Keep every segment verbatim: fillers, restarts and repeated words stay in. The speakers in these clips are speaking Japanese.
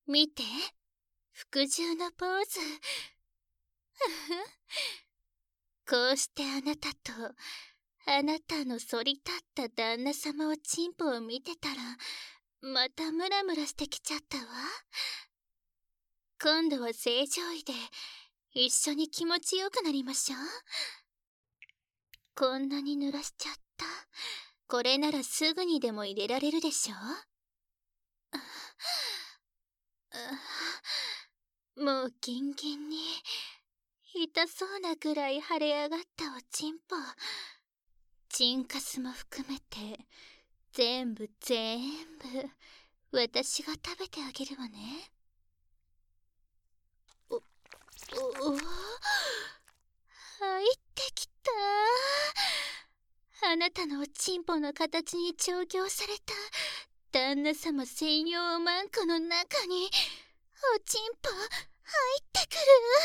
見て、服従のポーズ。こうしてあなたと、あなたの反り立った旦那様をチンポを見てたら、またムラムラしてきちゃったわ。今度は正常位で、一緒に気持ちよくなりましょう。こんなに濡らしちゃった。これならすぐにでも入れられるでしょ。もうギンギンに痛そうなくらい腫れ上がったおちんぽ。チンカスも含めて全部全部私が食べてあげるわね。お、お、お、入ってきた。あなたのおちんぽの形に調教された旦那様専用おまんこの中におちんぽ入ってくる。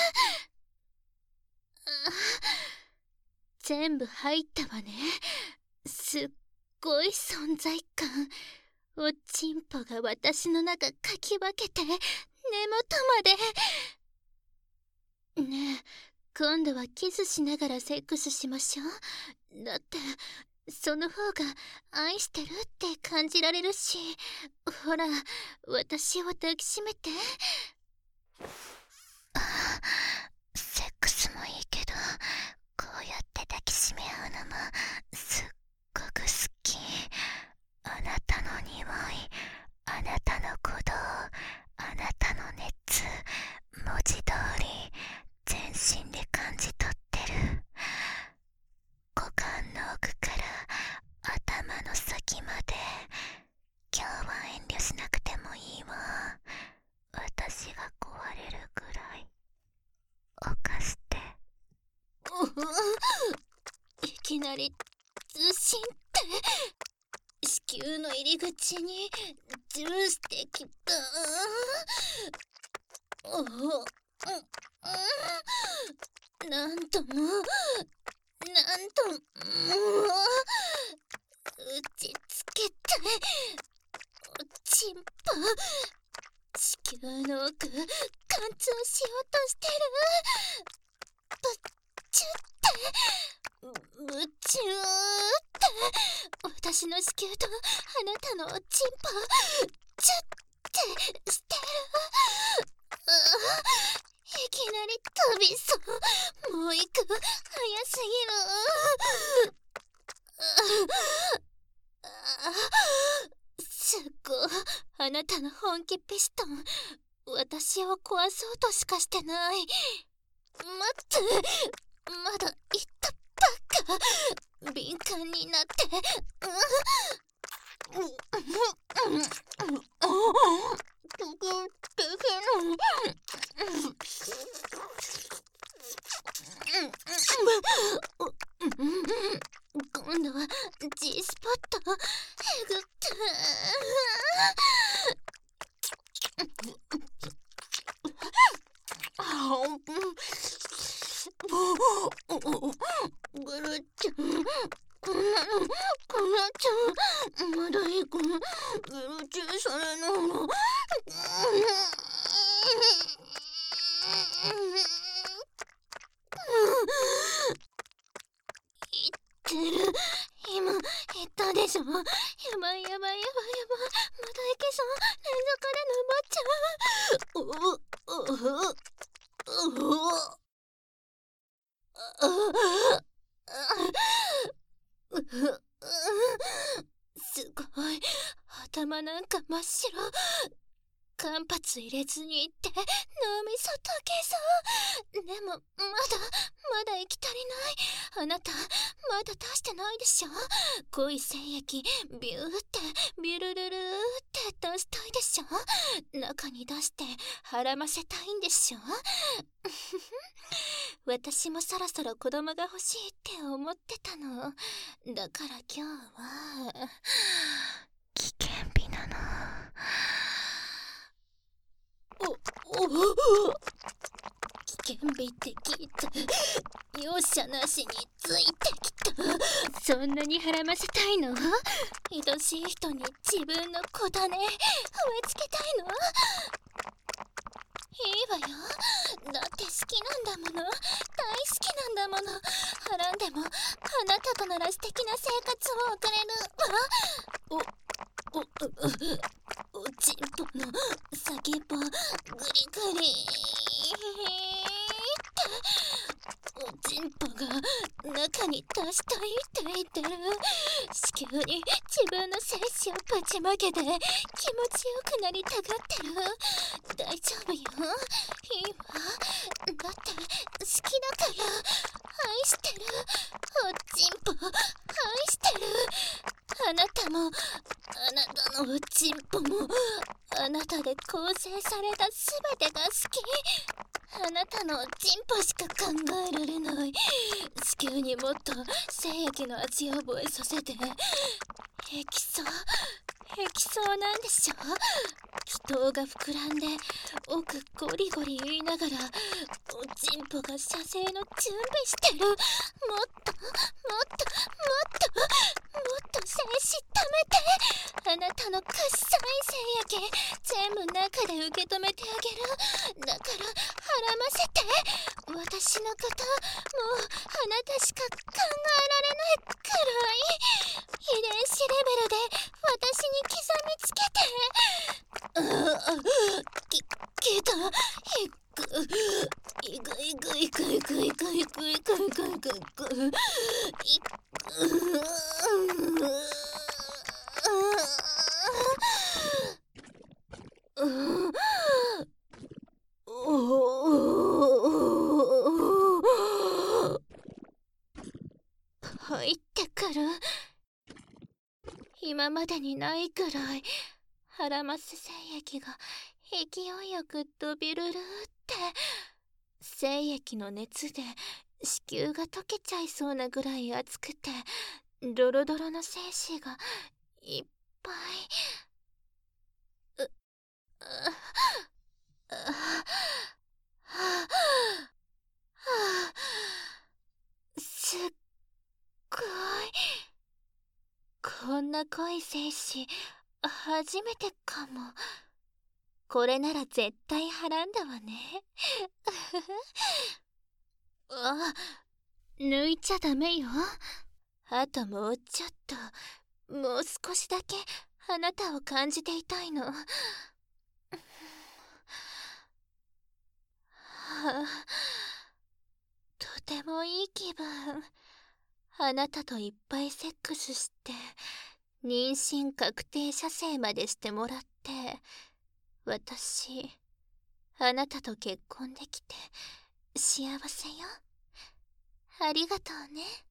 全部入ったわね。すっごい存在感。おちんぽが私の中かき分けて根元まで。ねえ、今度はキスしながらセックスしましょう。だってその方が愛してるって感じられるし。ほら、私を抱きしめて。セックスもいいけど、こうやって抱きしめ合うのもすっごく好き。あなたの匂い、あなたの鼓動、あなたの熱、文字通り全身で感じ取ってる。股間の奥から頭の先まで。今日は遠慮しなくてもいいわ。私が壊れるぐらい犯して。いきなりずしんって子宮の入り口にジューしてきた。おお、なんともなんとも打ちつけておちんぽ。子宮の奥貫通しようとしてる。ぶっちゅってぶっちゅって私の子宮とあなたのおちんぽチュッてしてる。いきなり飛びそう。もう行く。早すぎる。すごい。あなたの本気ピストン、私を壊そうとしかしてない。待って、まだ言ったばっか。敏感になって。今度は G スポットえぐった。グルちゃん、こんなの、こんなちゃん、まだいい子、グルチューされなの。言ってる。今言ったでしょ。やばいやばいやばいやばい。まだいけそう。連続で登っちゃう。おおおおすごい。頭なんか真っ白。間髪入れずにいって脳みそ溶けそう。でもまだまだ液足りない。あなたまだ出してないでしょ。濃い精液ビューってビュルルルーって出したいでしょ。中に出してはらませたいんでしょ。私もそろそろ子供が欲しいって思ってたの。だから今日は危険日なの。おお危険日って聞いて容赦なしについてきた。そんなにはらませたいの？愛しい人に自分の子種植え付けたいの？ たとなら素敵な生活を送れる。お、お、お、おちんぽの先っぽグリグリっておちんぽが中に達したいって言ってる。子宮に自分の精子をぶちまけて気持ちよくなりたがってる。大丈夫よ、いいわ。だって好きだから。愛してる。おちんぽ愛してる。あなたもあなたのおちんぽもあなたで構成されたすべてが好き。あなたのおちんぽしか考えられない。子宮にもっと精液の味を覚えさせて。平気そう平気そうなんでしょ。気筒が膨らんで奥ゴリゴリ言いながらおちんぽが射精の準備してる。もっともっともっともっと精子溜めて。あなたのくっさい精液全部中で受け止めてあげる。だからはらませて。私のこともうあなたしか考えられないくらい遺伝子レベルで私に刻みつけて。き、きた。いく。いくいくいくいくいくいくいくいくいくいく。いく。入ってくる。今までにないくらいはらます精液が勢いよく飛びるるって。精液の熱で子宮が溶けちゃいそうなぐらい熱くてドロドロの精子がいっぱい。う、う、あ、はあ、はあ、すっごい。こんな濃い精子初めてかも。これなら絶対はらんだわね。あ、抜いちゃダメよ。あともうちょっと、もう少しだけあなたを感じていたいの。はあ、とてもいい気分。あなたといっぱいセックスして妊娠確定射精までしてもらって、私あなたと結婚できて幸せよ。ありがとうね。